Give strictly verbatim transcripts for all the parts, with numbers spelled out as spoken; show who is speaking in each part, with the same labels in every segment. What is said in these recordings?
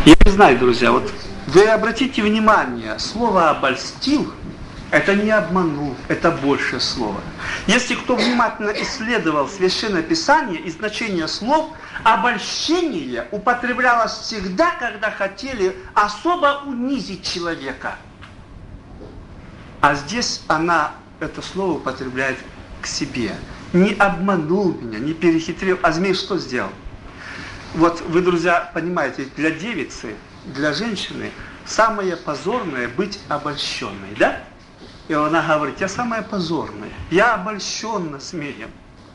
Speaker 1: Я не знаю, друзья, вот вы обратите внимание, слово «обольстил» — это не обманул, это большее слово. Если кто внимательно исследовал Священное Писание и значение слов, обольщение употреблялось всегда, когда хотели особо унизить человека. А здесь она это слово употребляет к себе. Не обманул меня, не перехитрил. А змей что сделал? Вот вы, друзья, понимаете, для девицы, для женщины самое позорное быть обольщенной, да? И она говорит: я самая позорная, я обольщенна змеем.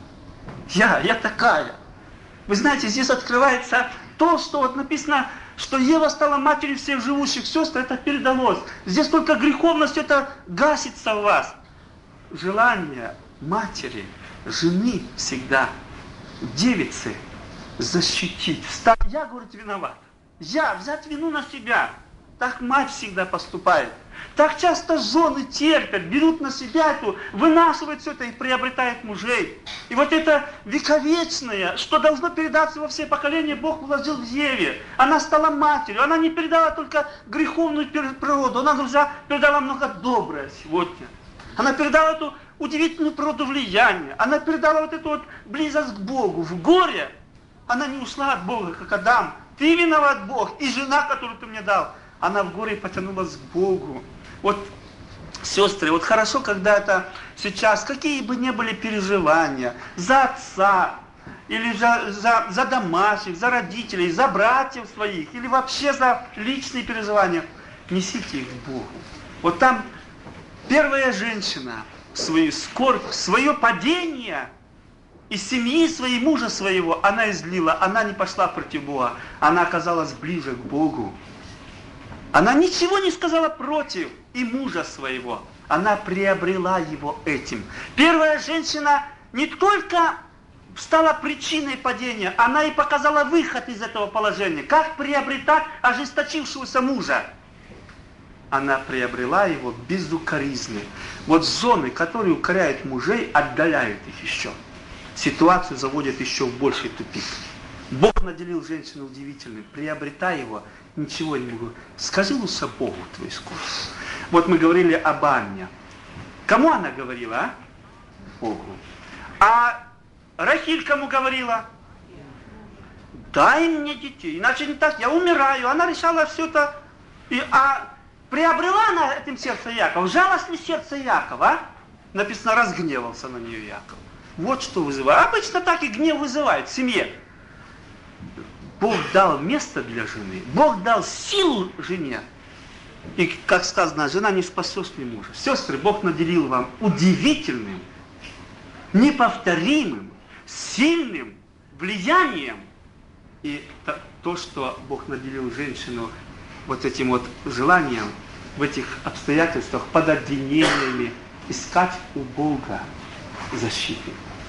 Speaker 1: Я, я такая. Вы знаете, здесь открывается то, что вот написано, что Ева стала матерью всех живущих сестр, это передалось. Здесь только греховность это гасится в вас. Желание матери, жены всегда, девицы, защитить. Я, говорит, виноват. Я взять вину на себя. Так мать всегда поступает. Так часто жены терпят, берут на себя эту, вынашивают все это и приобретают мужей. И вот это вековечное, что должно передаться во все поколения, Бог вложил в Еве. Она стала матерью. Она не передала только греховную природу. Она, друзья, передала много доброе сегодня. Она передала эту удивительную природу влияния. Она передала вот эту вот близость к Богу. В горе она не ушла от Бога, как Адам. Ты виноват, Бог, и жена, которую ты мне дал. Она в горе потянулась к Богу. Вот, сестры, вот хорошо, когда это сейчас, какие бы ни были переживания, за отца, или за, за, за домашних, за родителей, за братьев своих, или вообще за личные переживания, несите их к Богу. Вот там первая женщина свою скорбь, свое падение из семьи своей, мужа своего, она излила, она не пошла против Бога, она оказалась ближе к Богу. Она ничего не сказала против и мужа своего. Она приобрела его этим. Первая женщина не только стала причиной падения, она и показала выход из этого положения. Как приобретать ожесточившегося мужа? Она приобрела его безукоризны. Вот жены, которые укоряют мужей, отдаляют их еще. Ситуацию заводят еще в больший тупик. Бог наделил женщину удивительным. Приобретай его, ничего не могу. Скажи лучше Богу твою скорость. Вот мы говорили об Анне. Кому она говорила, а? Богу. А Рахиль кому говорила? Дай мне детей, иначе не так, я умираю. Она решала все это. И, а приобрела она этим сердце Якова. Жалость ли сердце Якова? А? Написано, разгневался на нее Яков. Вот что вызывает. Обычно так и гнев вызывает в семье. Бог дал место для жены, Бог дал силу жене. И, как сказано, жена не способствует мужа. Сестры, Бог наделил вам удивительным, неповторимым, сильным влиянием. И то, что Бог наделил женщину вот этим вот желанием в этих обстоятельствах, под обвинениями, искать у Бога защиты.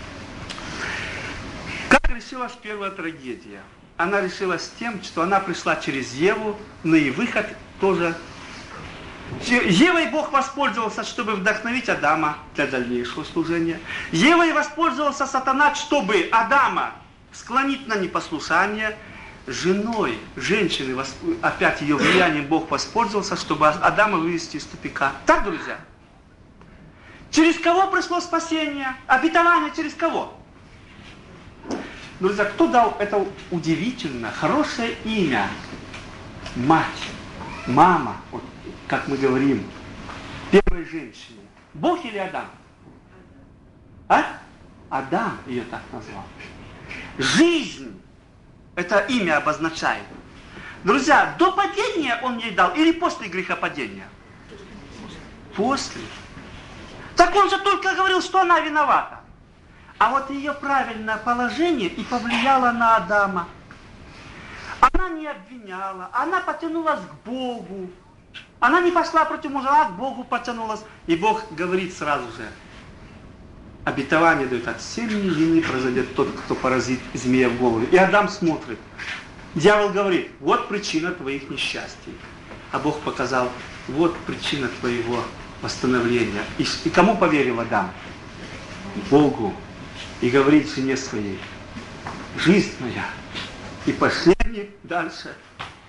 Speaker 1: Как решилась первая трагедия? Она решилась тем, что она пришла через Еву, но и выход тоже. Евой Бог воспользовался, чтобы вдохновить Адама для дальнейшего служения. Евой воспользовался сатана, чтобы Адама склонить на непослушание. Женой, женщиной, опять ее влиянием Бог воспользовался, чтобы Адама вывести из тупика. Так, друзья? Через кого пришло спасение? Обетование через кого? Друзья, кто дал это удивительно хорошее имя? Мать, мама, вот, как мы говорим, первой женщине. Бог или Адам? А? Адам ее так назвал. Жизнь, это имя обозначает. Друзья, до падения он ей дал или после грехопадения? После. Так он же только говорил, что она виновата. А вот ее правильное положение и повлияло на Адама. Она не обвиняла, она потянулась к Богу. Она не пошла против мужа, а к Богу потянулась. И Бог говорит сразу же, обетование дает, от семени вины произойдет тот, кто поразит змея в голову. И Адам смотрит. Дьявол говорит, вот причина твоих несчастий. А Бог показал, вот причина твоего восстановления. И, и кому поверил Адам? Богу. И говорит жене своей, жизнь моя. И пошли они дальше.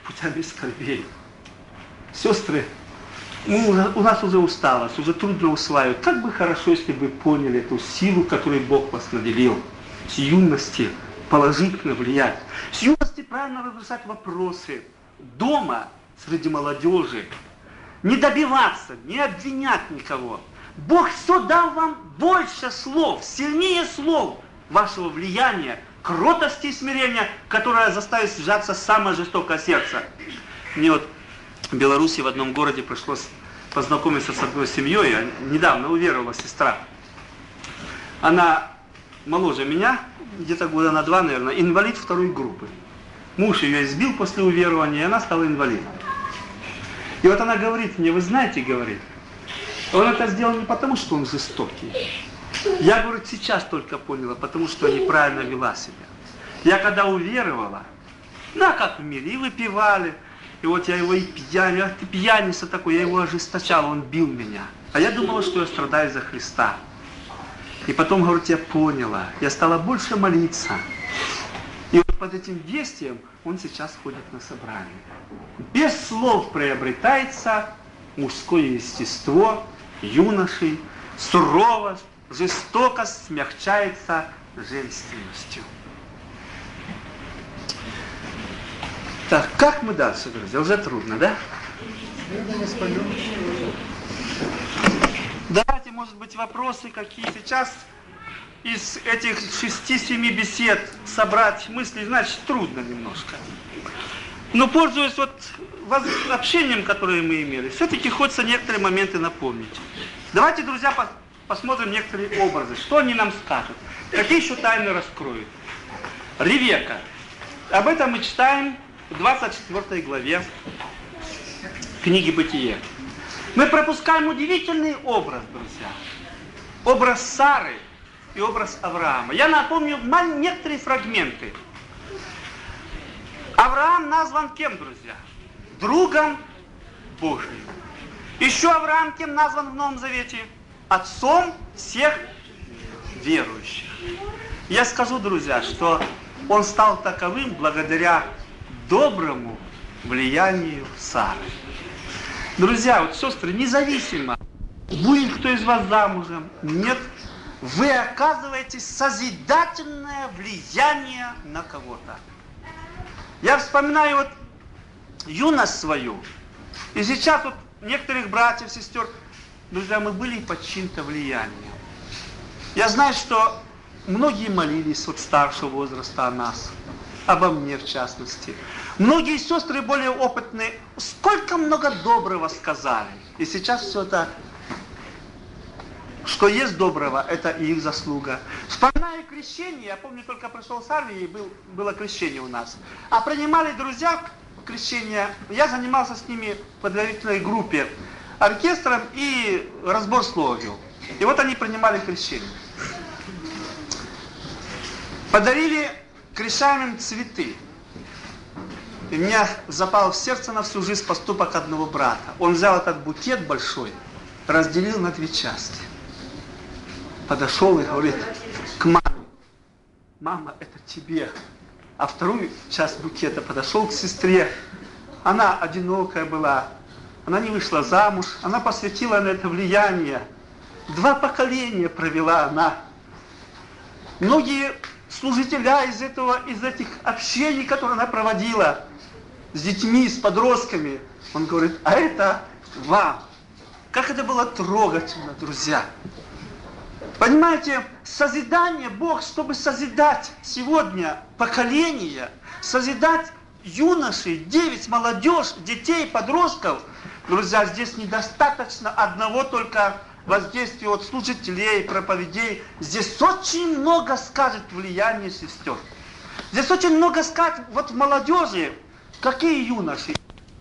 Speaker 1: путями скорбей. Сестры, ну, у нас уже усталость, уже трудно усваивать. Как бы хорошо, если бы поняли эту силу, которой Бог вас наделил. С юности положительно влиять. С юности правильно разрешать вопросы. Дома, среди молодежи. Не добиваться, не обвинять никого. Бог все дал вам больше слов, сильнее слов вашего влияния, кротости и смирения, которое заставит сжаться самое жестокое сердце. Мне вот в Беларуси в одном городе пришлось познакомиться с одной семьей. Недавно уверовала сестра. Она моложе меня, где-то года на два, наверное, инвалид второй группы. Муж ее избил после уверования, и она стала инвалидом. И вот она говорит мне, вы знаете, говорит, он это сделал не потому, что он жестокий. Я, говорит, сейчас только поняла, потому что неправильно вела себя. Я когда уверовала, ну, а как в мире, и выпивали, и вот я его и пьян, ах ты пьяница такой, я его ожесточал, он бил меня. А я думала, что я страдаю за Христа. И потом, говорит, я поняла, я стала больше молиться. И вот под этим действием он сейчас ходит на собрание. Без слов приобретается мужское естество, юношей, суровость, жестокость смягчается женственностью. Так, как мы дальше, друзья? Уже трудно, да? Давайте, может быть, вопросы какие сейчас из этих шести-семи бесед собрать мысли, значит, трудно немножко. Но пользуясь вот общением, которое мы имели, все-таки хочется некоторые моменты напомнить. Давайте, друзья, по посмотрим некоторые образы, что они нам скажут, какие еще тайны раскроют. Ревека. Об этом мы читаем в двадцать четвёртой главе книги «Бытие». Мы пропускаем удивительный образ, друзья. Образ Сары и образ Авраама. Я напомню некоторые фрагменты. Авраам назван кем, друзья? Другом Божьим. Еще Авраам кем назван в Новом Завете? Отцом всех верующих. Я скажу, друзья, что он стал таковым благодаря доброму влиянию Сары. Друзья, вот сестры, независимо, будет кто из вас замужем, нет, вы оказываете созидательное влияние на кого-то. Я вспоминаю вот юность свою, и сейчас вот некоторых братьев, сестер, друзья, мы были под чьим-то влиянием. Я знаю, что многие молились от старшего возраста о нас, обо мне в частности. Многие сестры более опытные, сколько много доброго сказали. И сейчас все это, что есть доброго, это их заслуга. Вспоминаю крещение, я помню, только пришел с армии, был, было крещение у нас. А принимали друзья крещение, я занимался с ними в подготовительной группе, оркестром и разбор слова вел. И вот они принимали крещение. Подарили крещаемым цветы. И меня запал в сердце на всю жизнь поступок одного брата. Он взял этот букет большой, разделил на две части. Подошел и говорит к маме: мама, это тебе. А вторую часть букета подошел к сестре. Она одинокая была. Она не вышла замуж. Она посвятила на это влияние. Два поколения провела она. Многие служителя из этого, из этих общений, которые она проводила с детьми, с подростками, он говорит: а это вам. Как это было трогательно, друзья. Понимаете, созидание, Бог, чтобы созидать сегодня поколение, созидать юношей, девиц, молодежь, детей, подростков, друзья, здесь недостаточно одного только воздействия от служителей, проповедей. Здесь очень много скажет влияние сестер. Здесь очень много скажет вот в молодежи, какие юноши.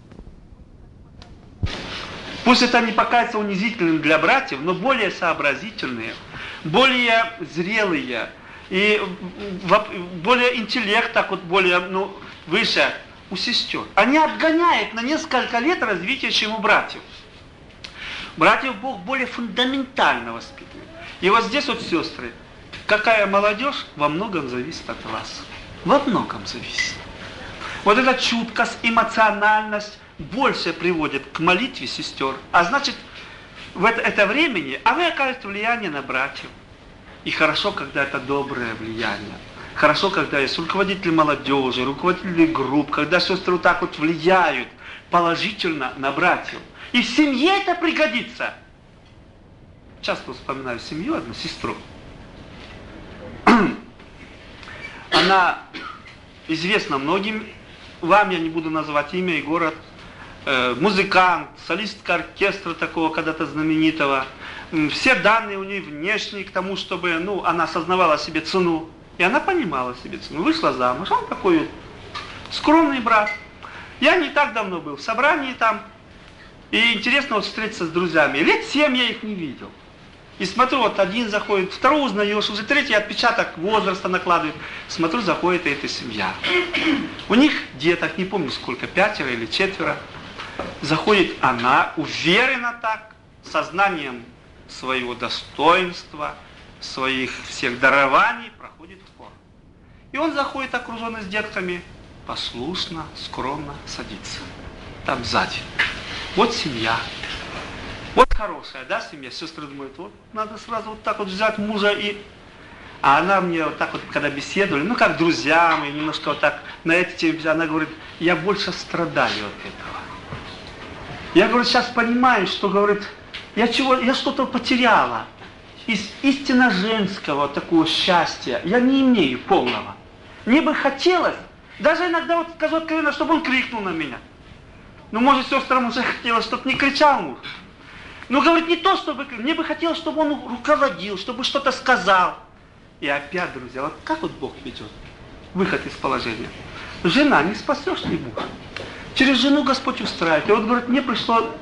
Speaker 1: Пусть это не покажется унизительным для братьев, но более сообразительные, более зрелые, и более интеллект, так вот более ну, выше у сестер. Они отгоняют на несколько лет развития, чем у братьев. Братьев Бог более фундаментально воспитывает. И вот здесь вот, сестры, какая молодежь во многом зависит от вас. Во многом зависит. Вот эта чуткость, эмоциональность больше приводит к молитве сестер. А значит, в это, это времени, а вы окажете влияние на братьев. И хорошо, когда это доброе влияние. Хорошо, когда есть руководители молодежи, руководители групп, когда сестры вот так вот влияют положительно на братьев. И в семье это пригодится. Часто вспоминаю семью, одну сестру. Она известна многим. Вам я не буду называть имя и город. Э, музыкант, солистка оркестра такого когда-то знаменитого. Все данные у нее внешние к тому, чтобы ну, она осознавала себе цену. И она понимала себе цену. Вышла замуж. Он такой вот скромный брат. Я не так давно был в собрании там. И интересно вот встретиться с друзьями. Лет семь я их не видел. И смотрю, вот один заходит, второй узнаешь, уже третий отпечаток возраста накладывает. Смотрю, заходит эта семья. У них деток, не помню сколько, пятеро или четверо. Заходит она, уверенно так, сознанием своего достоинства, своих всех дарований, проходит в хор. И он заходит, окруженный с детками, послушно, скромно садится. Там сзади. Вот семья. Вот хорошая, да, семья? Сестры думают, вот надо сразу вот так вот взять мужа и... А она мне вот так вот, когда беседовали, ну как друзья мы, немножко вот так на эти темы, она говорит, я больше страдаю от этого. Я, говорю, сейчас понимаю, что, говорит, я чего, я что-то потеряла. Из истинно женского такого счастья я не имею полного. Мне бы хотелось, даже иногда, вот скажу откровенно, чтобы он крикнул на меня. Ну, может, сестрам уже хотелось, чтобы не кричал муж. Ну, говорит, не то, чтобы... Мне бы хотелось, чтобы он руководил, чтобы что-то сказал. И опять, друзья, вот как вот Бог ведет? Выход из положения. Жена, не спасешь ли мужа? Через жену Господь устраивает. И вот, говорит, мне пришло...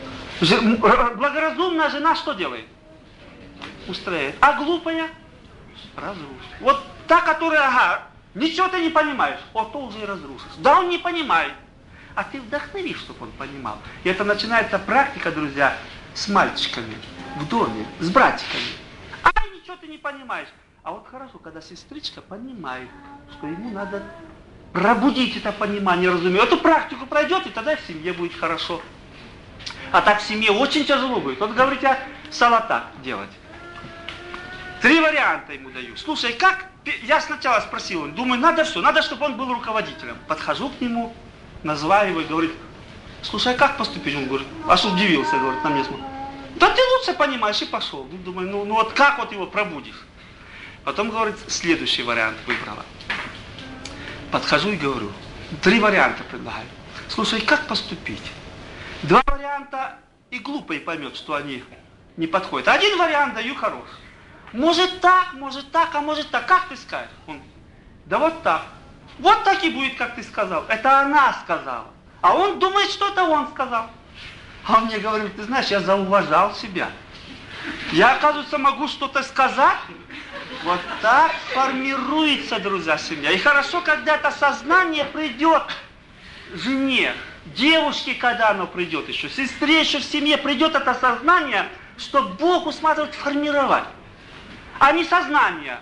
Speaker 1: Благоразумная жена что делает? Устраивает. А глупая? Разрушит. Вот та, которая, ага, ничего ты не понимаешь, вот то уже и разрушишь. Да он не понимает. А ты вдохнови, чтобы он понимал. И это начинается практика, друзья, с мальчиками в доме, с братиками. А ничего ты не понимаешь. А вот хорошо, когда сестричка понимает, что ему надо пробудить это понимание, разумение. Эту практику пройдет, и тогда в семье будет хорошо. А так в семье очень тяжело будет. Вот говорите, стала так делать. Три варианта ему даю. Слушай, как? Я сначала спросил, думаю, надо все, надо, чтобы он был руководителем. Подхожу к нему, называю его и говорит, слушай, а как поступить? Он говорит, аж удивился, говорит, на мне смотрит. Да ты лучше понимаешь, и пошел. Думаю, ну, ну вот как вот его пробудишь? Потом, говорит, следующий вариант выбрала. Подхожу и говорю, три варианта предлагаю. Слушай, как поступить? Два варианта и глупый поймет, что они не подходят. Один вариант даю хороший. Может так, может так, а может так. Как ты скажешь? Он, да вот так. Вот так и будет, как ты сказал. Это она сказала. А он думает, что это он сказал. А он мне говорит, ты знаешь, я зауважал себя. Я, оказывается, могу что-то сказать. Вот так формируется, друзья, семья. И хорошо, когда это сознание придет жене, девушке, когда оно придет еще, сестре еще в семье придет это сознание, что Бог усматривает формировать. А не сознание.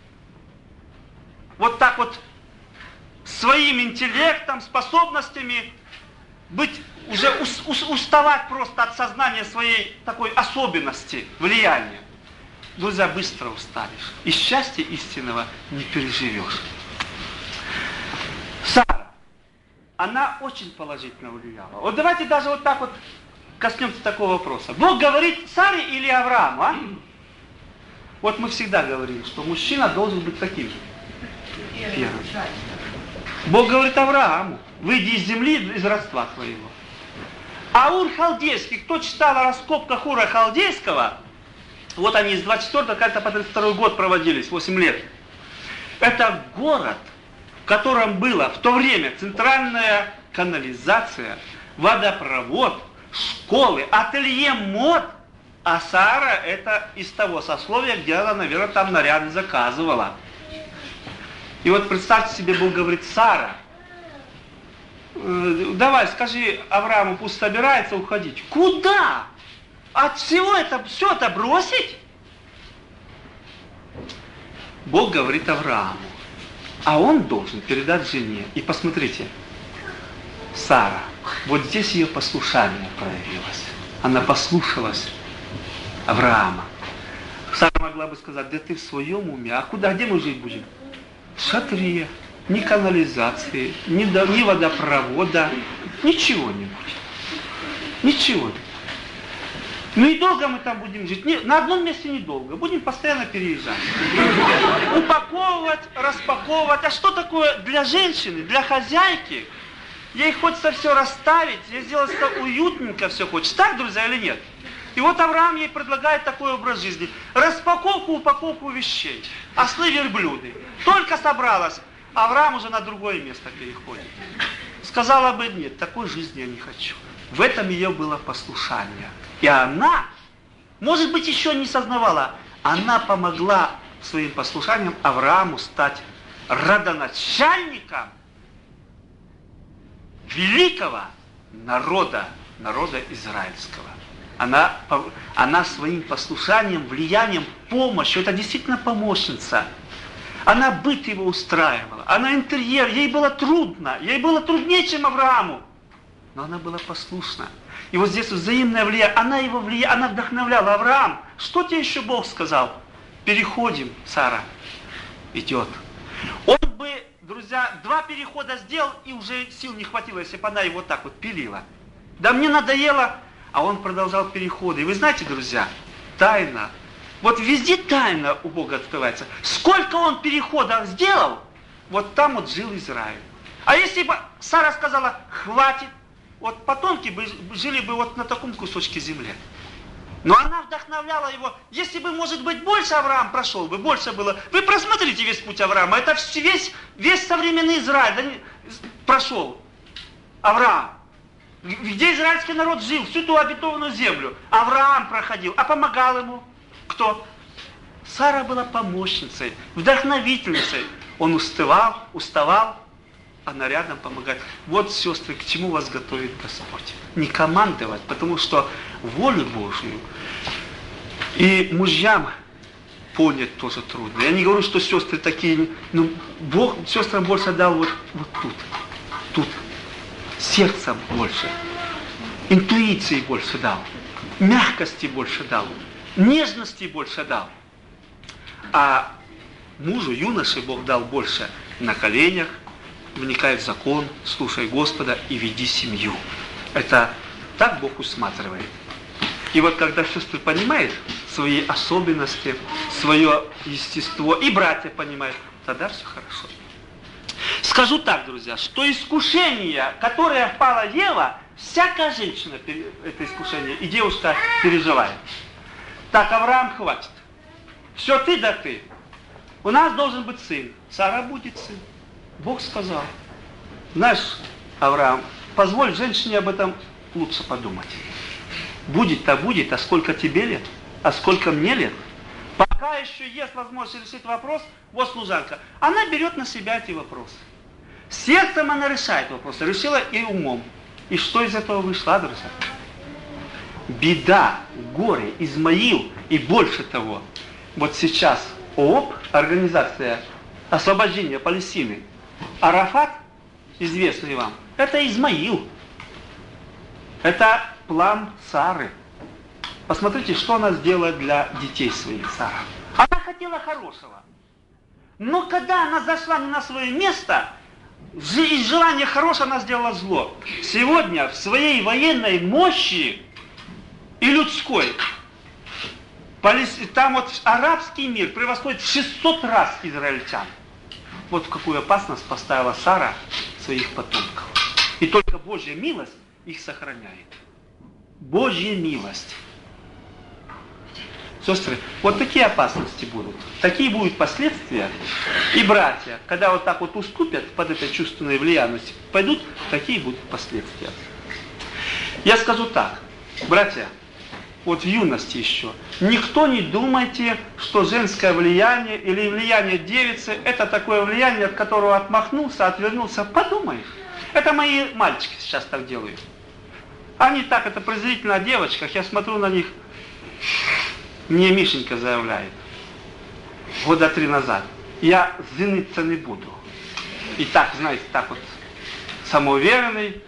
Speaker 1: Вот так вот своим интеллектом, способностями быть, уже ус, ус, уставать просто от сознания своей такой особенности, влияния. Друзья, быстро устанешь. И счастья истинного не переживешь. Сара, она очень положительно влияла. Вот давайте даже вот так вот коснемся такого вопроса. Бог говорит Саре или Аврааму, а? Вот мы всегда говорим, что мужчина должен быть каким же? Первым. Бог говорит Аврааму, выйди из земли, из родства твоего. А Ур Халдейский, кто читал о раскопках Ура Халдейского, вот они из двадцать четвёртого, как-то по тридцать второй год проводились, восемь лет. Это город, в котором было в то время центральная канализация, водопровод, школы, ателье мод. А Сара это из того сословия, где она, наверное, там наряды заказывала. И вот представьте себе, Бог говорит, Сара, э, давай, скажи Аврааму, пусть собирается уходить. Куда? От всего это, все это бросить? Бог говорит Аврааму, А он должен передать жене. И посмотрите, Сара, вот здесь ее послушание проявилось. Она послушалась Авраама. Сара могла бы сказать, да ты в своем уме, а куда, где мы жить будем? В шатре, ни канализации, ни, ни водопровода, ничего не будет. Ничего не будет. Ну и долго мы там будем жить? Не, на одном месте недолго, будем постоянно переезжать. Упаковывать, распаковывать. А что такое для женщины, для хозяйки? Ей хочется все расставить, ей сделать уютненько все хочется. Так, друзья, или нет? И вот Авраам ей предлагает такой образ жизни. Распаковку, упаковку вещей. Ослы, верблюды. Только собралась, Авраам уже на другое место переходит. Сказала бы, нет, такой жизни я не хочу. В этом ее было послушание. И она, может быть, еще не сознавала, она помогла своим послушанием Аврааму стать родоначальником великого народа, народа израильского. Она, она своим послушанием, влиянием, помощью, это действительно помощница. Она быт его устраивала, она интерьер, ей было трудно, ей было труднее, чем Аврааму. Но она была послушна. И вот здесь взаимное влияние, она его влияла, она вдохновляла. Авраам, что тебе еще Бог сказал? Переходим, Сара. Идет. Он бы, друзья, два перехода сделал, и уже сил не хватило, если бы она его так вот пилила. Да мне надоело, а он продолжал переходы. И вы знаете, друзья, тайна, вот везде тайна у Бога открывается. Сколько он переходов сделал, вот там вот жил Израиль. А если бы Сара сказала, хватит, вот потомки бы жили бы вот на таком кусочке земли. Но она вдохновляла его. Если бы, может быть, больше Авраам прошел бы, больше было. Вы просмотрите весь путь Авраама. Это весь, весь современный Израиль да, прошел. Авраам. Где израильский народ жил, всю ту обетованную землю. Авраам проходил. А помогал ему кто? Сара была помощницей, вдохновительницей. Он уставал, уставал. Она рядом помогает. Вот, сестры, к чему вас готовит Господь. Не командовать, потому что волю Божью и мужьям понять тоже трудно. Я не говорю, что сестры такие, но Бог сестрам больше дал вот, вот тут, тут, сердцем больше, интуиции больше дал, мягкости больше дал, нежности больше дал. А мужу, юноше Бог дал больше на коленях, вникай в закон, слушай Господа и веди семью. Это так Бог усматривает. И вот когда сестры понимают свои особенности, свое естество, и братья понимают, тогда все хорошо. Скажу так, друзья, что искушение, которое впала Ева, всякая женщина это искушение, и девушка переживает. Так, Авраам, хватит. Все ты да ты. У нас должен быть сын. Сара будет сын. Бог сказал. Знаешь, Авраам, позволь женщине об этом лучше подумать. Будет-то будет, а сколько тебе лет? А сколько мне лет? Пока еще есть возможность решить вопрос, вот служанка, она берет на себя эти вопросы. Сердцем она решает вопросы, решила и умом. И что из этого вышло, друзья? Беда, горе, Измаил и больше того. Вот сейчас ООП, Организация освобождения Палестины, Арафат, известный вам, это Измаил. Это план Сары. Посмотрите, что она сделала для детей своих, Сара. Она хотела хорошего. Но когда она зашла не на свое место, из желания хорошего она сделала зло. Сегодня в своей военной мощи и людской, там вот арабский мир превосходит в шестьсот раз израильтян. Вот в какую опасность поставила Сара своих потомков. И только Божья милость их сохраняет. Божья милость. Сестры, вот такие опасности будут. Такие будут последствия. И братья, когда вот так вот уступят под этой чувственной влиянностью, пойдут, такие будут последствия. Я скажу так, братья, вот в юности еще, никто не думайте, что женское влияние или влияние девицы, это такое влияние, от которого отмахнулся, отвернулся. Подумай. Это мои мальчики сейчас так делают. Они так, это презрительно о девочках, я смотрю на них, мне Мишенька заявляет, года три назад, я жениться не буду. и так, знаете, так вот, самоуверенный.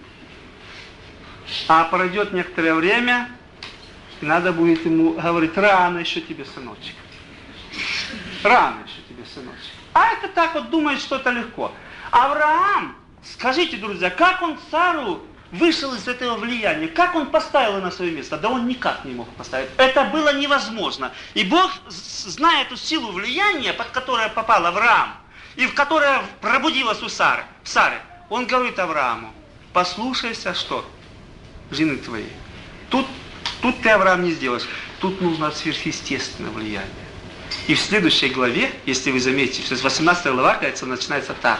Speaker 1: А пройдет некоторое время, и надо будет ему говорить: рано еще тебе, сыночек. Рано еще тебе, сыночек. А это так вот думает, что это легко. Авраам, скажите, друзья, как он Сару вышел из этого влияния? Как он поставил ее на свое место? Да он никак не мог поставить. Это было невозможно. И Бог, зная эту силу влияния, под которое попал Авраам, и в которое пробудилась у Сары, Сары, он говорит Аврааму: послушайся, что? Жены твоей. Тут, тут ты, Авраам, не сделаешь. Тут нужно сверхъестественное влияние. И в следующей главе, если вы заметите, восемнадцатая глава, кажется, начинается так.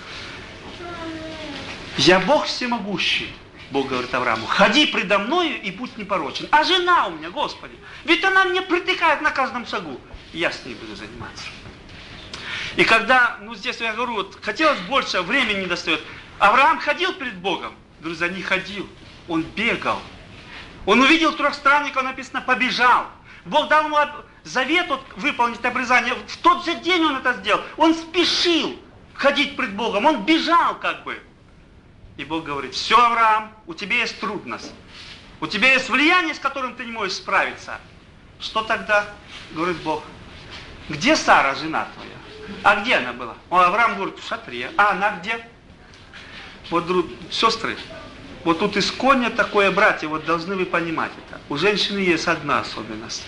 Speaker 1: Я Бог всемогущий, Бог говорит Аврааму, ходи предо мною и будь непорочен. А жена у меня, Господи, ведь она мне притыкает на каждом шагу. Я с ней буду заниматься. И когда, ну здесь я говорю, вот, хотелось больше, времени не достает. Авраам ходил перед Богом? Друзья, не ходил. Он бегал. Он увидел трех странников, написано, побежал. Бог дал ему завет вот, выполнить обрезание. В тот же день он это сделал. Он спешил ходить пред Богом. Он бежал как бы. И Бог говорит: все, Авраам, у тебя есть трудность. У тебя есть влияние, с которым ты не можешь справиться. Что тогда? Говорит Бог: где Сара, жена твоя? А где она была? О, Авраам говорит: в шатре. А она где? Вот, друг, сестры, вот тут исконня такое, братья, вот должны вы понимать это. У женщины есть одна особенность.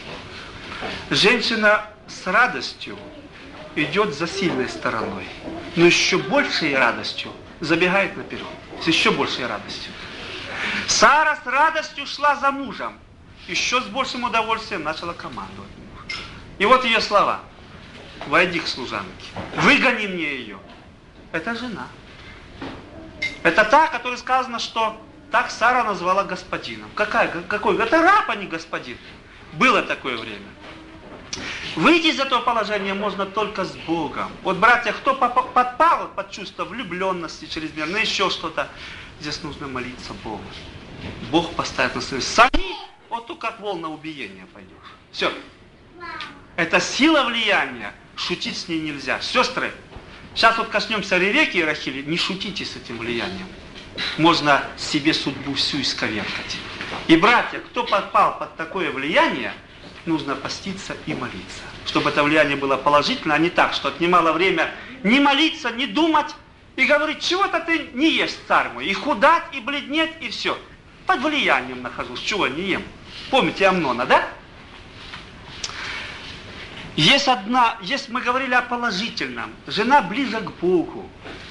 Speaker 1: Женщина с радостью идет за сильной стороной, но еще большей радостью забегает наперед. С еще большей радостью. Сара с радостью шла за мужем, еще с большим удовольствием начала командовать мужу. И вот ее слова: войди к служанке, выгони мне ее. Это жена. Это та, которой сказано, что так Сара назвала господином. Какая, какой? Это раб, а не господин. Было такое время. Выйти из этого положения можно только с Богом. Вот, братья, кто подпал под чувство влюбленности чрезмерно, еще что-то, здесь нужно молиться Богу. Бог поставит на свою. Сами, вот тут как волна убиения пойдешь. Все. Это сила влияния. Шутить с ней нельзя. Сестры, сейчас вот коснемся Ревекки и Рахили. Не шутите с этим влиянием. Можно себе судьбу всю исковеркать. И, братья, кто подпал под такое влияние, нужно поститься и молиться. Чтобы это влияние было положительно, а не так, что отнимало время не молиться, не думать, и говорить: чего-то ты не ешь, царь мой, и худать, и бледнеть, и все. Под влиянием нахожусь, чего не ем. Помните Амнона, да? Есть одна, есть, мы говорили о положительном. Жена ближе к Богу.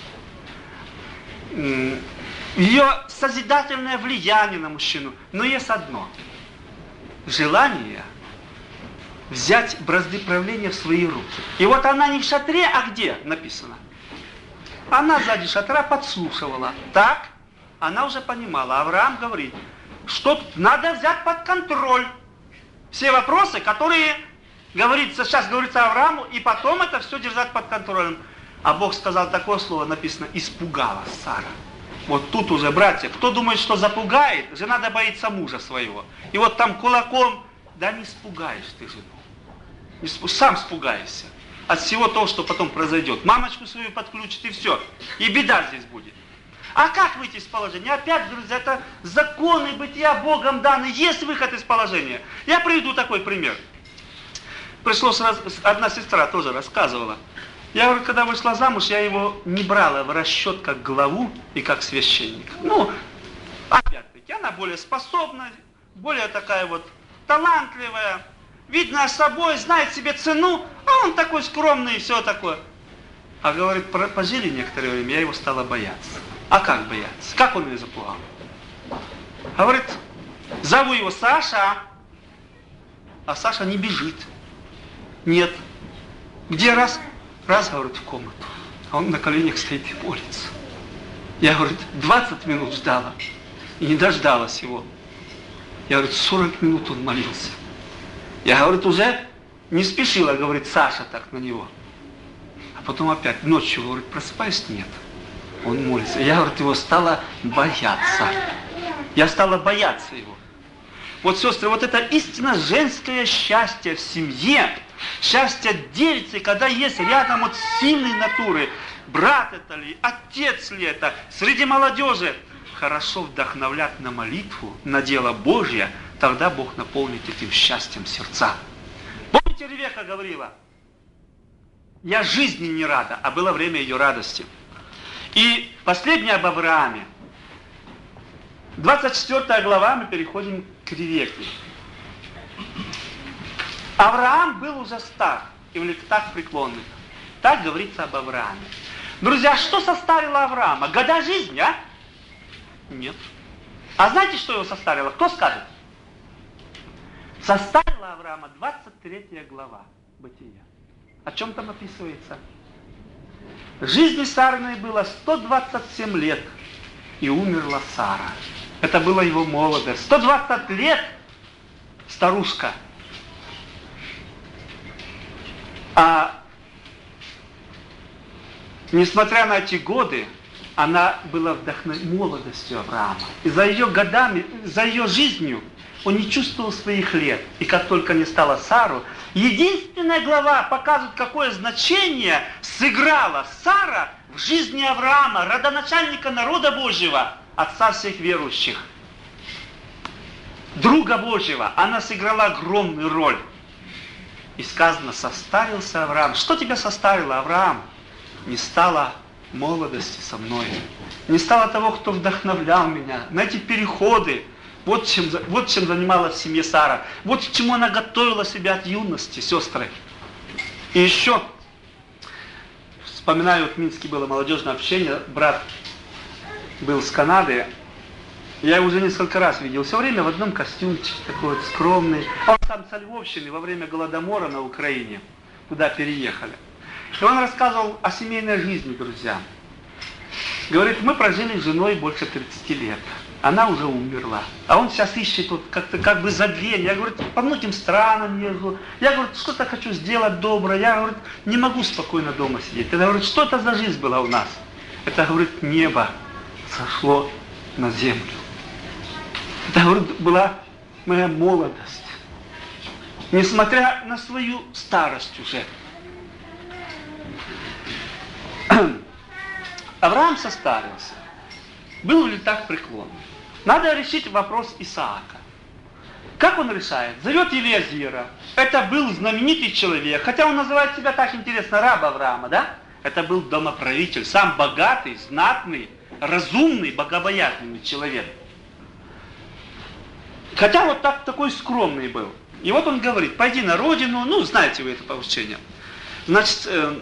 Speaker 1: Ее созидательное влияние на мужчину. Но есть одно. Желание взять бразды правления в свои руки. И вот она не в шатре, а где написано? Она сзади шатра подслушивала. Так, она уже понимала. Авраам говорит, что надо взять под контроль все вопросы, которые говорится, сейчас говорится Аврааму, и потом это все держать под контролем. А Бог сказал такое слово, написано: испугалась Сара. Вот тут уже, братья, кто думает, что запугает, жена да боится мужа своего. И вот там кулаком, да не испугаешь ты жену. Не спу... Сам спугаешься от всего того, что потом произойдет. Мамочку свою подключит, и все. И беда здесь будет. А как выйти из положения? Опять, друзья, это законы бытия Богом даны. Есть выход из положения. Я приведу такой пример. Пришлось, раз... одна сестра тоже рассказывала. Я говорю, когда вышла замуж, я его не брала в расчет как главу и как священника. Ну, опять-таки, она более способна, более такая вот талантливая, видная собой, знает себе цену, а он такой скромный и все такое. А говорит, пожили некоторое время, я его стала бояться. А как бояться? Как он ее запугал? Говорит, зову его Саша, а Саша не бежит. Нет. Где раз? Раз, говорит, в комнату. А он на коленях стоит и молится. Я, говорит, двадцать минут ждала. И не дождалась его. Я, говорит, сорок минут он молился. Я, говорит, уже не спешила, говорит, Саша так на него. А потом опять ночью, говорит, просыпаюсь, нет. Он молится. Я, говорит, его стала бояться. Я стала бояться его. Вот, сестры, вот это истинно женское счастье в семье, счастье девицы, когда есть рядом вот сильные натуры, брат это ли, отец ли это, среди молодежи. Хорошо вдохновлять на молитву, на дело Божье, тогда Бог наполнит этим счастьем сердца. Помните, Ревека говорила, я жизни не рада, а было время ее радости. И последнее об Аврааме. двадцать четвёртая глава, мы переходим к Ревеке. Авраам был уже стар и в летах преклонных. Так говорится об Аврааме. Друзья, что состарило Авраама? Года жизни, а? Нет. А знаете, что его состарило? Кто скажет? Состарила Авраама двадцать третья глава Бытия. О чем там описывается? Жизни Сариной было сто двадцать семь лет, и умерла Сара. Это была его молодость. сто двадцать лет старушка. А несмотря на эти годы, она была вдохновена молодостью Авраама. И за ее годами, за ее жизнью он не чувствовал своих лет. И как только не стало Сару, единственная глава показывает, какое значение сыграла Сара в жизни Авраама, родоначальника народа Божьего, отца всех верующих, друга Божьего. Она сыграла огромную роль. И сказано, состарился Авраам. Что тебя состарило, Авраам? Не стало молодости со мной. Не стало того, кто вдохновлял меня на эти переходы. Вот чем, вот чем занималась в семье Сара. Вот к чему она готовила себя от юности, сестры. И еще, вспоминаю, вот в Минске было молодежное общение, брат был с Канады. Я его уже несколько раз видел. Все время в одном костюмчике, такой вот скромный. Он сам со Львовщины во время Голодомора на Украине. Туда переехали. И он рассказывал о семейной жизни, друзья. Говорит, мы прожили с женой больше тридцати лет. Она уже умерла. А он сейчас ищет вот как-то как бы забвение. Я, говорю, по многим странам езжу. Я, говорю, что-то хочу сделать доброе. Я, говорю, не могу спокойно дома сидеть. Это, говорит, что это за жизнь была у нас? Это, говорит, небо сошло на землю. Это, говорит, была моя молодость. Несмотря на свою старость уже. Авраам состарился. Был в летах преклонных. Надо решить вопрос Исаака. Как он решает? Зовет Елиазера. Это был знаменитый человек. Хотя он называет себя так интересно, раб Авраама, да? Это был домоправитель. Сам богатый, знатный, разумный, богобоязненный человек. Хотя вот так, такой скромный был. И вот он говорит, пойди на родину. Ну, знаете вы это поручение. Значит, э,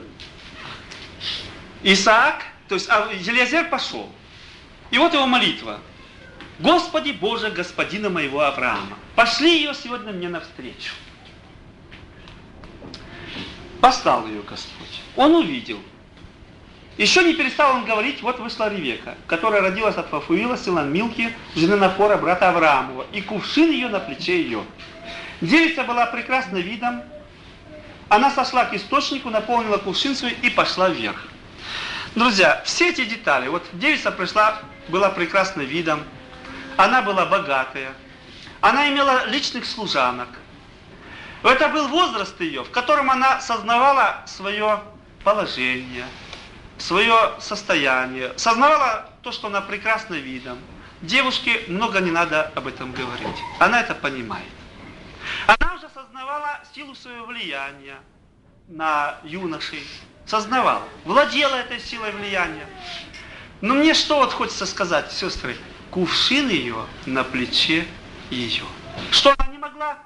Speaker 1: Исаак, то есть Елиазер пошел. И вот его молитва. Господи Боже, господина моего Авраама, пошли ее сегодня мне навстречу. Послал ее Господь. Он увидел. Еще не перестал он говорить, вот вышла Ревека, которая родилась от Фафуила, сына Милки, жены Нахора, брата Авраамова, и кувшин ее на плече ее. Девица была прекрасна видом. Она сошла к источнику, наполнила кувшин свой и пошла вверх. Друзья, все эти детали. Вот девица пришла, была прекрасна видом. Она была богатая. Она имела личных служанок. Это был возраст ее, в котором она сознавала свое положение, свое состояние, сознавала то, что она прекрасна видом. Девушке много не надо об этом говорить. Она это понимает. Она уже сознавала силу своего влияния на юношей. Сознавала, владела этой силой влияния. Но мне что вот хочется сказать, сестры? Кувшин ее на плече ее. Что она не могла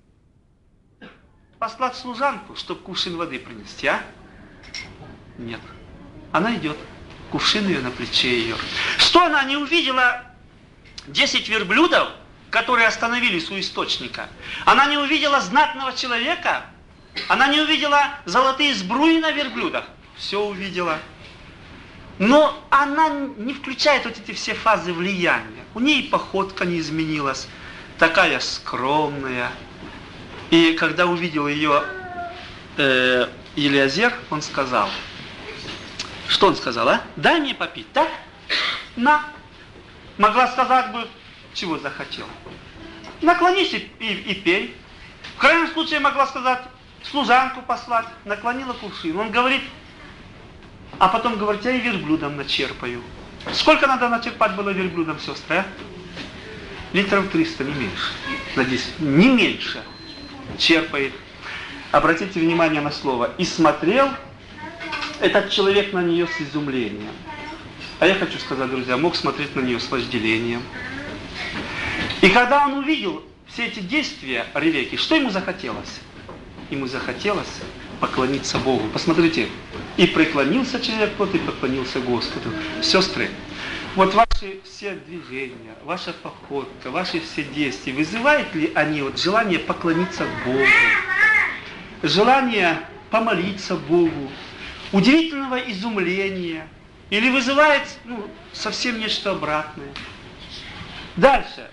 Speaker 1: послать служанку, чтобы кувшин воды принести, а? Нет. Она идет. Кувшин ее на плече ее. Что она не увидела десять верблюдов, которые остановились у источника? Она не увидела знатного человека? Она не увидела золотые сбруи на верблюдах? Все увидела. Но она не включает вот эти все фазы влияния. У ней походка не изменилась. Такая скромная. И когда увидел ее э, Елиазер, он сказал, что он сказал, а? Дай мне попить, так? На. Могла сказать бы, чего захотела. Наклонись и, и, и пей. В крайнем случае могла сказать, служанку послать. Наклонила кувшин. Он говорит, А потом говорит, я и верблюдом начерпаю. Сколько надо начерпать было верблюдом, сестры, а? Литров триста, не меньше. Надеюсь, не меньше. Черпает. Обратите внимание на слово. И смотрел этот человек на нее с изумлением. А я хочу сказать, друзья, мог смотреть на нее с вожделением. И когда он увидел все эти действия Ревекки, что ему захотелось? Ему захотелось поклониться Богу. Посмотрите. И преклонился человек тот, и поклонился Господу. Сестры, вот ваши все движения, ваша походка, ваши все действия, вызывают ли они вот желание поклониться Богу? Желание помолиться Богу? Удивительного изумления? Или вызывает ну, совсем нечто обратное? Дальше.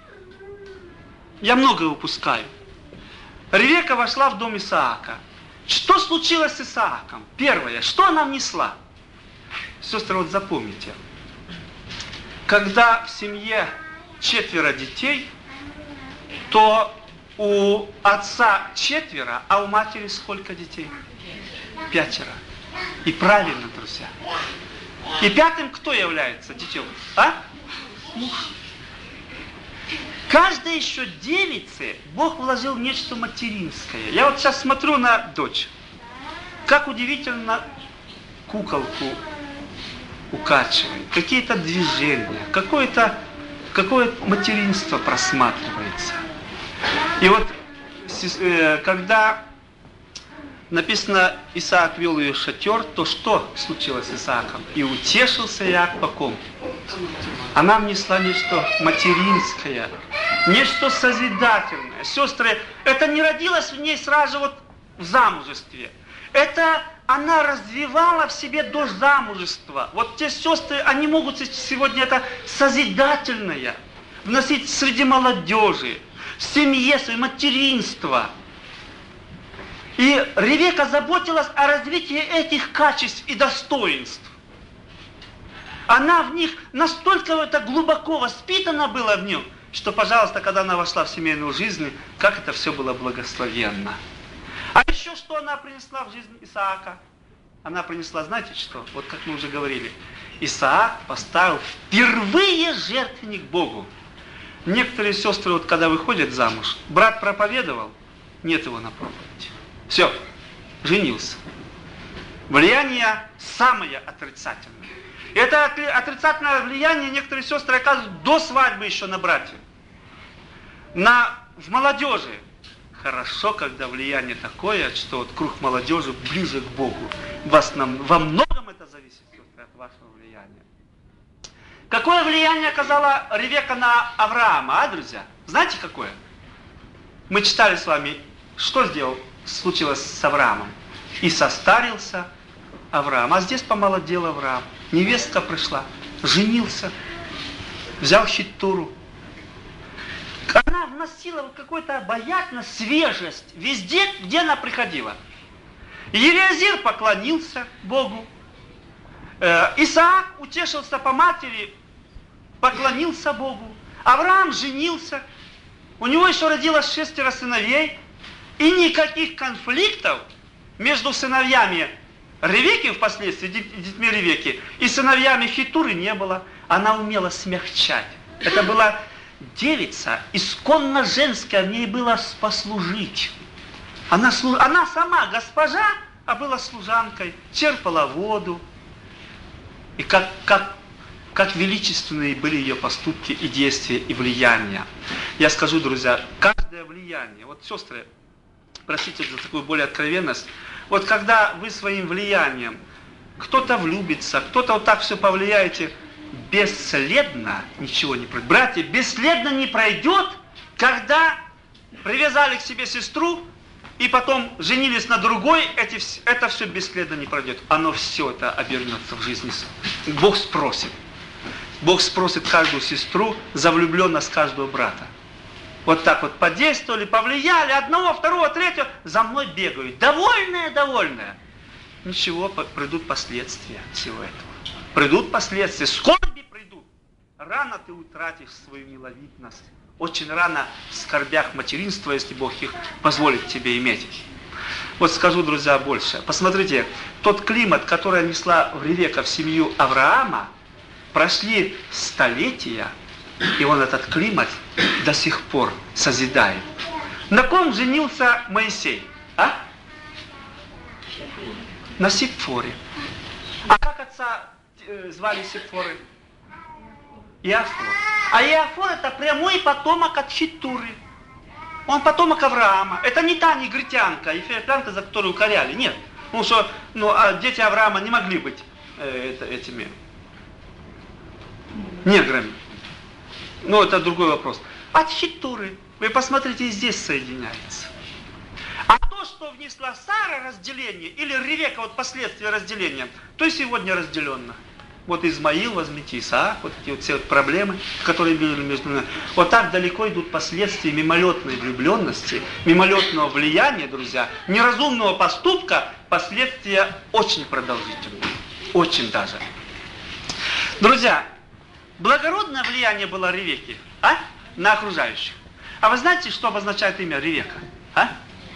Speaker 1: Я многое упускаю. Ревекка вошла в дом Исаака. Что случилось с Исааком? Первое, что она внесла? Сестры, вот запомните. Когда в семье четверо детей, то у отца четверо, а у матери сколько детей? Пятеро. И правильно, друзья. И пятым кто является детем? А? Муж. Каждой еще девице Бог вложил нечто материнское. Я вот сейчас смотрю на дочь. Как удивительно куколку укачивает. Какие-то движения. Какое-то какое материнство просматривается. И вот когда написано, Исаак вел ее в шатер, то что случилось с Исааком? И утешился Иак по ком? Она внесла нечто материнское, нечто созидательное. Сестры, это не родилось в ней сразу вот в замужестве. Это она развивала в себе до замужества. Вот те сестры, они могут сегодня это созидательное вносить среди молодежи, в семье, свое материнство. И Ревекка заботилась о развитии этих качеств и достоинств. Она в них настолько это глубоко воспитана была в нем, что, пожалуйста, когда она вошла в семейную жизнь, как это все было благословенно. А еще что она принесла в жизнь Исаака? Она принесла, знаете что? Вот как мы уже говорили, Исаак поставил впервые жертвенник Богу. Некоторые сестры, вот когда выходят замуж, брат проповедовал, нет его на проповеди. Все, женился. Влияние самое отрицательное. Это отрицательное влияние некоторые сестры оказывают до свадьбы еще на братьев. На, в молодежи. Хорошо, когда влияние такое, что вот круг молодежи ближе к Богу. Вас, нам, во многом это зависит, сестры, от вашего влияния. Какое влияние оказала Ревекка на Авраама, а, друзья? Знаете, какое? Мы читали с вами, что сделал, случилось с Авраамом. И состарился Авраам. А здесь помолодел Авраам. Невестка пришла, женился, взял хитуру. Она вносила какую-то обаятельность, свежесть везде, где она приходила. Елиазир поклонился Богу. Исаак утешился по матери, поклонился Богу. Авраам женился. У него еще родилось шестеро сыновей. И никаких конфликтов между сыновьями Ревекки впоследствии, детьми Ревекки, и сыновьями Хитуры не было. Она умела смягчать. Это была девица, исконно женская, в ней было послужить. Она, она сама госпожа, а была служанкой, черпала воду. И как, как, как величественные были ее поступки и действия, и влияния. Я скажу, друзья, каждое влияние, вот сестры, простите за такую более откровенность, вот когда вы своим влиянием, кто-то влюбится, кто-то вот так все повлияете, бесследно ничего не пройдет. Братья, бесследно не пройдет, когда привязали к себе сестру, и потом женились на другой, эти, это все бесследно не пройдет. Оно все это обернется в жизни. Бог спросит. Бог спросит каждую сестру за влюбленность каждого брата. Вот так вот подействовали, повлияли, одного, второго, третьего, за мной бегают. Довольная, довольная. Ничего, придут последствия всего этого. Придут последствия, скорби придут. Рано ты утратишь свою миловидность. Очень рано в скорбях материнства, если Бог их позволит тебе иметь. Вот скажу, друзья, больше. Посмотрите, тот климат, который несла Ревека в семью Авраама, прошли столетия, и он этот климат до сих пор созидает. На ком женился Моисей? А? На Сипфоре. А как отца э, звали Сипфоры? Иофор. А Иофор это прямой потомок от Хитуры. Он потомок Авраама. Это не та негритянка, эфиоплянка, за которую укоряли. Нет. Потому что ну, а дети Авраама не могли быть э, это, этими неграми. Но это другой вопрос. От Хитуры. Вы посмотрите, и здесь соединяется. А то, что внесла Сара разделение, или Ревека, вот последствия разделения, то и сегодня разделенно. Вот Измаил, возьмите Исаак, вот эти вот все вот проблемы, которые были между нами. Вот так далеко идут последствия мимолетной влюбленности, мимолетного влияния, друзья, неразумного поступка, последствия очень продолжительные. Очень даже. Друзья, благородное влияние было Ревеки, а? На окружающих. А вы знаете, что обозначает имя Ревека? А?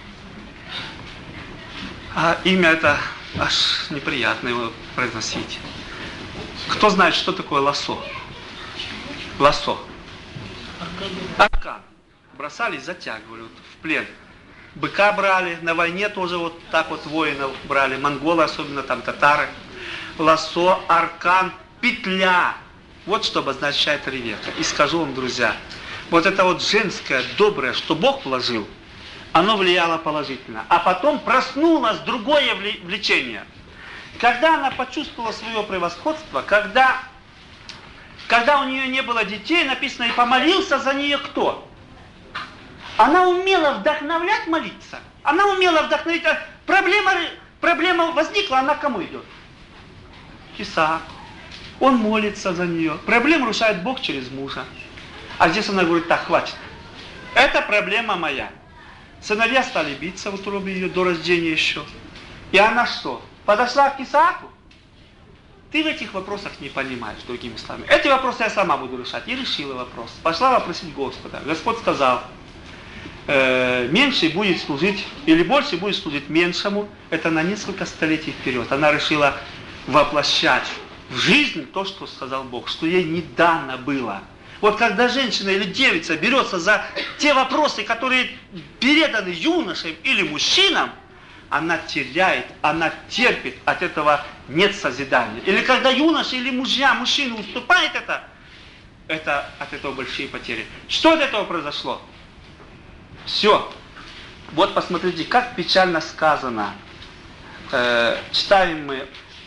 Speaker 1: А имя это аж неприятно его произносить. Кто знает, что такое лосо? Лосо. Аркан. Бросали и затягивали вот, в плен. Быка брали, на войне тоже вот так вот воинов брали, монголы, особенно там татары. Лосо, аркан, петля. Вот что обозначает Ревека. И скажу вам, друзья, вот это вот женское, доброе, что Бог вложил, оно влияло положительно. А потом проснулось другое влечение. Когда она почувствовала свое превосходство, когда, когда у нее не было детей, написано, и помолился за нее кто? Она умела вдохновлять молиться. Она умела вдохновить. Проблема, проблема возникла, она к кому идет? К Исааку. Он молится за нее. Проблему решает Бог через мужа. А здесь она говорит, так, хватит. Это проблема моя. Сыновья стали биться в утробе ее до рождения еще. И она что? Подошла к Исааку? Ты в этих вопросах не понимаешь, другими словами. Эти вопросы я сама буду решать. И решила вопрос. Пошла вопросить Господа. Господь сказал, э, меньший будет служить, или больше будет служить меньшему. Это на несколько столетий вперед. Она решила воплощать в жизнь то, что сказал Бог, что ей не дано было. Вот когда женщина или девица берется за те вопросы, которые переданы юношам или мужчинам, она теряет, она терпит, от этого нет созидания. Или когда юноша или мужья, мужчина уступает это, это от этого большие потери. Что от этого произошло? Все. Вот посмотрите, как печально сказано. Э, читаем мы.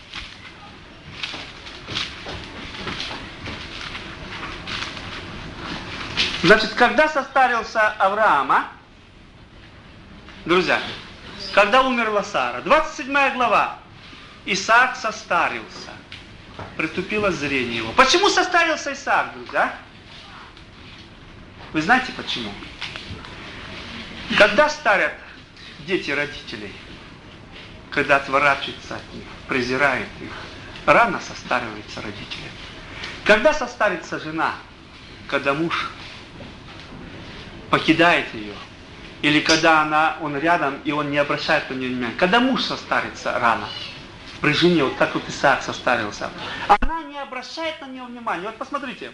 Speaker 1: Значит, когда состарился Авраам, а? Друзья, когда умерла Сара, двадцать седьмая глава, Исаак состарился, притупило зрение его. Почему состарился Исаак, друзья? Вы знаете почему? Когда старят дети родителей, когда отворачиваются от них, презирают их, рано состариваются родители. Когда состарится жена, когда муж покидает ее, или когда она, он рядом, и он не обращает на нее внимания. Когда муж состарится рано, при жене, вот как вот Исаак состарился, она не обращает на нее внимания. Вот посмотрите.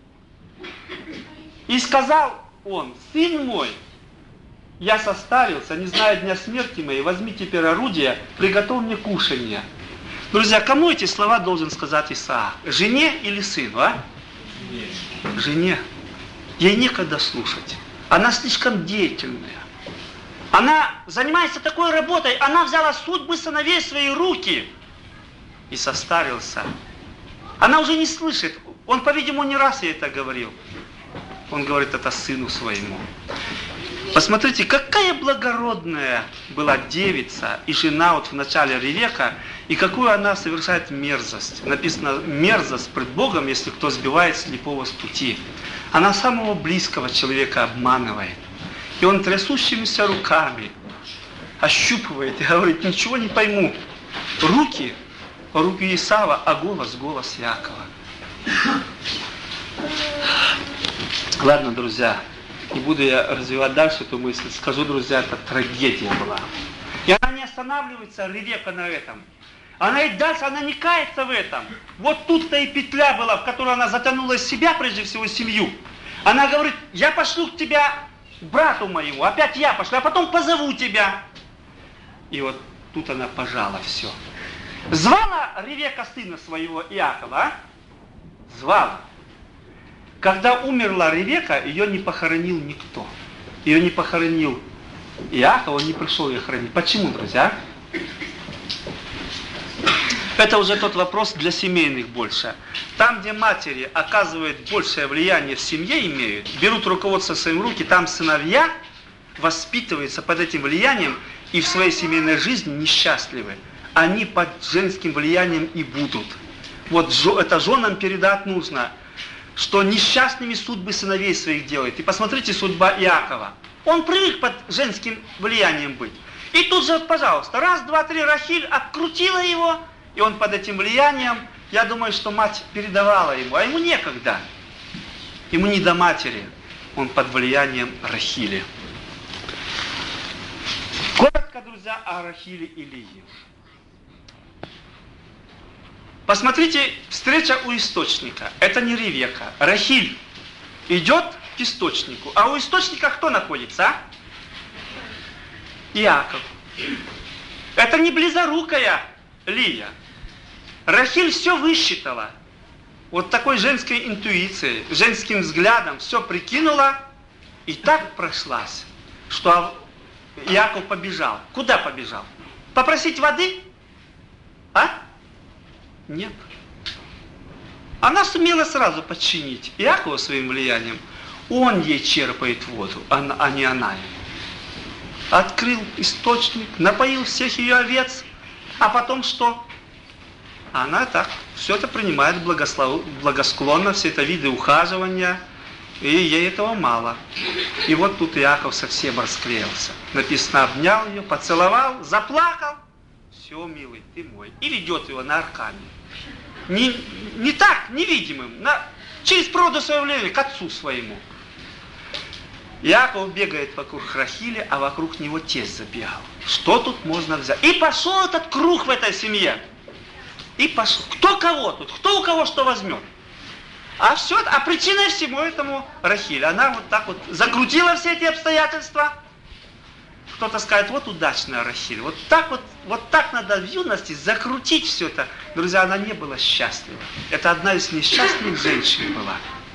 Speaker 1: И сказал он, сын мой, я состарился, не зная дня смерти моей, возьми теперь орудие, приготовь мне кушанье. Друзья, кому эти слова должен сказать Исаак? Жене или сыну, а? Жене. Ей некогда слушать. Она слишком деятельная. Она занимается такой работой, она взяла судьбы сыновей в свои руки и состарился. Она уже не слышит. Он, по-видимому, не раз ей это говорил. Он говорит это сыну своему. Посмотрите, какая благородная была девица и жена вот в начале Ревека, и какую она совершает мерзость. Написано, мерзость пред Богом, если кто сбивает слепого с пути. Она самого близкого человека обманывает. И он трясущимися руками ощупывает и говорит, ничего не пойму. Руки, руки Исава, а голос, голос Якова. Ладно, друзья, не буду я развивать дальше эту мысль. Скажу, друзья, это трагедия была. И она не останавливается, Ревека, на этом. Она и дальше, она не кается в этом. Вот тут-то и петля была, в которую она затянула себя, прежде всего, семью. Она говорит, я пошлю к тебя брату моему, опять я пошлю, а потом позову тебя. И вот тут она пожала все. Звала Ревека сына своего Иакова, а? Звала. Когда умерла Ревека, ее не похоронил никто. Ее не похоронил Иаков, он не пришел ее хоронить. Почему, друзья? Это уже тот вопрос для семейных больше. Там, где матери оказывают большее влияние в семье, имеют, берут руководство в свои руки, там сыновья воспитываются под этим влиянием и в своей семейной жизни несчастливы. Они под женским влиянием и будут. Вот это женам передать нужно, что несчастными судьбы сыновей своих делает. И посмотрите, судьба Иакова. Он привык под женским влиянием быть. И тут же, вот, пожалуйста, раз, два, три, Рахиль обкрутила его, и он под этим влиянием, я думаю, что мать передавала ему, а ему некогда. Ему не до матери, он под влиянием Рахили. Коротко, друзья, о Рахиле и Лии. Посмотрите, встреча у источника. Это не Ревека. Рахиль идет к источнику. А у источника кто находится? А? Иаков. Это не близорукая Лия. Рахиль все высчитала. Вот такой женской интуицией, женским взглядом все прикинула и так прошлась, что Иаков побежал. Куда побежал? Попросить воды? А? Нет. Она сумела сразу подчинить Иакова своим влиянием. Он ей черпает воду, а не она ему. Открыл источник, напоил всех ее овец, а потом что? Она так все это принимает благослов... благосклонно, все это виды ухаживания, и ей этого мало. И вот тут Иаков совсем расклеился. Написано, обнял ее, поцеловал, заплакал. Все, милый, ты мой. И ведет его на Аркане. Не, не так, невидимым, на, через природу своего влияния, к отцу своему. Иаков бегает вокруг Рахили, а вокруг него тесть забегал. Что тут можно взять? И пошел этот круг в этой семье. И пошел. Кто кого тут? Кто у кого что возьмет? А все, а причиной всему этому Рахиль. Она вот так вот закрутила все эти обстоятельства. Кто-то скажет, вот удачная Рахиль. Вот так вот, вот так надо в юности закрутить все это. Друзья, она не была счастлива. Это одна из несчастных женщин была.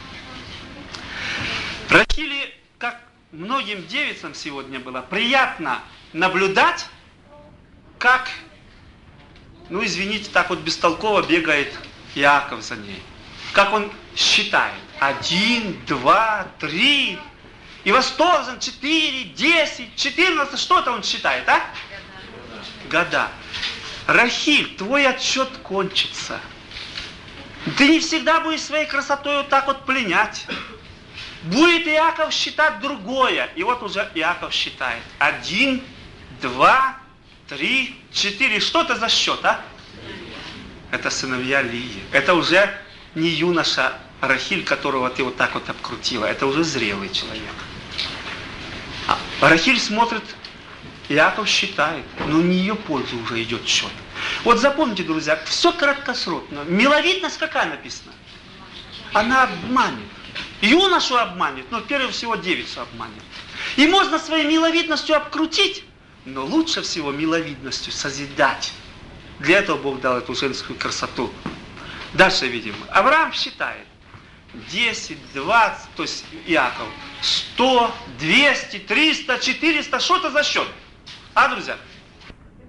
Speaker 1: Рахили, как многим девицам сегодня было, приятно наблюдать, как, ну извините, так вот бестолково бегает Иаков за ней. Как он считает. Один, два, три. И восторжен, четыре, десять, четырнадцать. Что-то он считает, а? Года. Рахиль, твой отчет кончится. Ты не всегда будешь своей красотой вот так вот пленять. Будет Иаков считать другое. И вот уже Иаков считает. Один, два, три, четыре. Что это за счет, а? Это сыновья Лии. Это уже не юноша Рахиль, которого ты вот так вот обкрутила. Это уже зрелый человек. А Рахиль смотрит, Иаков считает. Но не ее пользу уже идет счет. Вот запомните, друзья, все краткосрочно. Миловидность какая написана? Она обманет. Юношу обманет, но прежде всего девицу обманет. И можно своей миловидностью обкрутить, но лучше всего миловидностью созидать. Для этого Бог дал эту женскую красоту. Дальше видим. Авраам считает. десять, двадцать, то есть Иаков. сто, двести, триста, четыреста. Что это за счет? А, друзья?